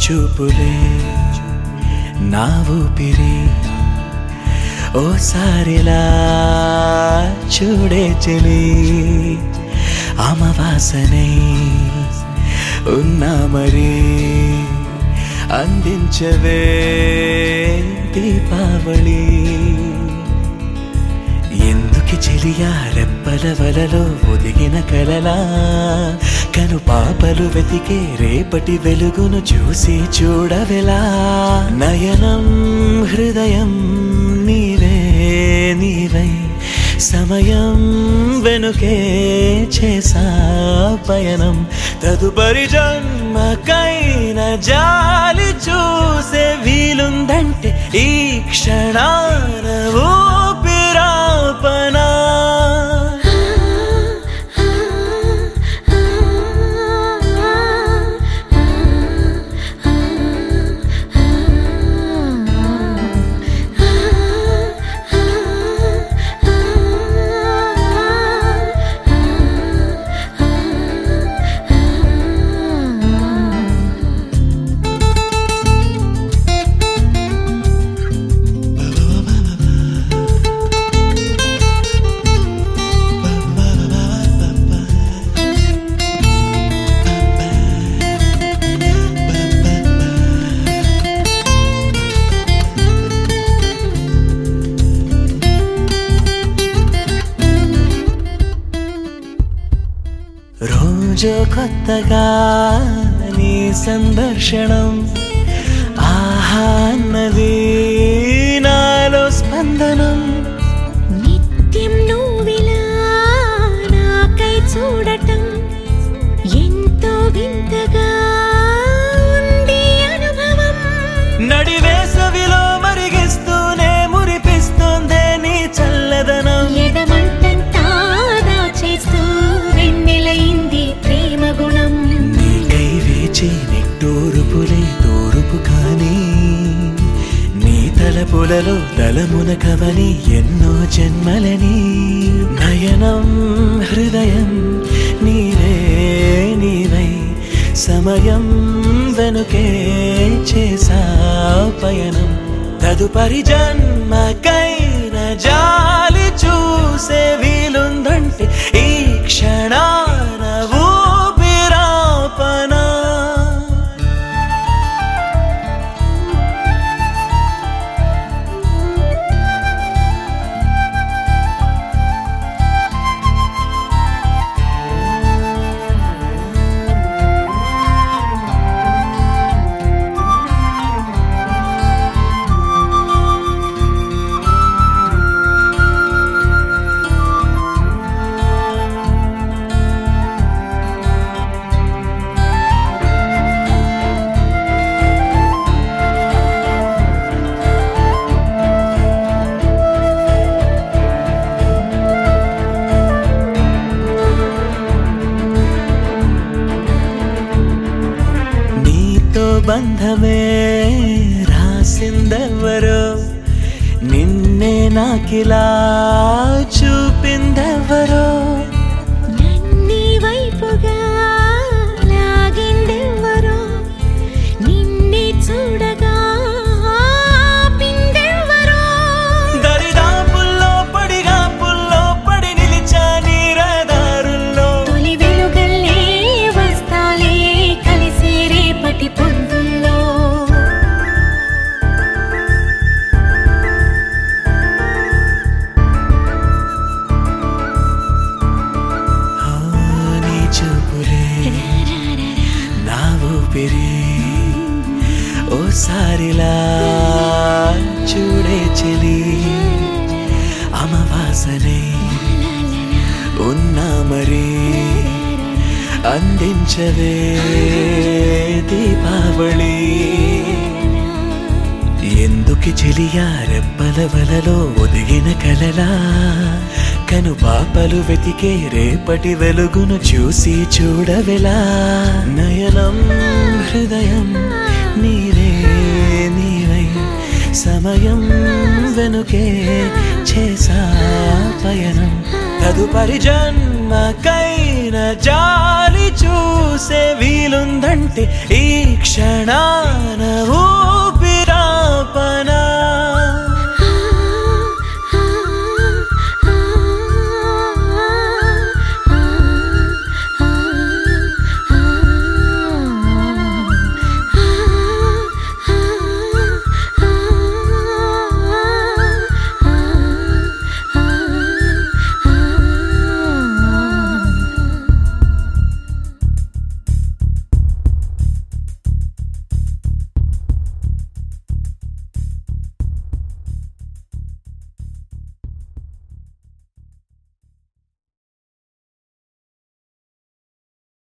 చూపులే నా ఊపిరి ఓసారిలా చూడే చెలి అమవాసనై ఉన్నా మరి అందించవే దీపావళి ఎందుకు చెలియా రెప్పల వలలో ఒదిగిన కలలా కను పాపలు వెతికే రేపటి వెలుగును చూసి చూడవెలా నయనం హృదయం నీవే నీవై సమయం వెనుకే చేసా పయనం తదుపరి జన్మకైన జాలి చూసే వీలుందంటే ఈ క్షణాన ఊపిరాపనా రోజు కొత్తగా నీ సందర్శనం ఆహా అన్నది నాలో స్పందనం నిత్యం నువ్విలా నాకై చూడటం ఎంతో వింతగా ఉంది అనుభవం నడివేసవిలో మరిగిస్తూనే మురిపిస్తోందే నీ చల్లదనం ఎదమంటంతా దాచేస్తూ వెన్నెలైంది ప్రేమ గుణం నీకై వేచి నిట్టూరుపులే తూరుపు కానీ నీ తలపులలో తలమున కవని ఎన్నో జన్మలని నయనం హృదయం నీవే నీవై సమయం వెనుకే చేసా పయనం తదుపరి జన్మకైన జాలి చూసే వీలుందంటే ఈ క్షణాన ఊపిరాపనా బంధమే రాసిందెవరో నిన్నే నాకిలా చూపిందెవరో నన్ని వైపుగా లాగిందెవరో నిన్నే చూడగా ఆపిందెవరో దరిదాపుల్లో పడిగాపుల్లో పడి నిలిచా నీ రహదారుల్లో తొలి వెలుగల్లే వస్తాలే కలిసి రేపటి పొందుల్లో నీ చూపులే నా ఊపిరి ఓసారిలా చూడే చెలి అమవాసనై ఉన్నా మరి అందించవే దీపావళి ఎందుకు చెలియా రెప్పల వలలో ఒదిగిన కలలా కను పాపలు వెతికే రేపటి వెలుగును చూసి చూడవెలా నయనం హృదయం నీవే నీవై సమయం వెనుకే చేసా పయనం తదుపరి జన్మకైన జాలి చూసి చూసే వీలుందంటే ఈ క్షణాన ఊగు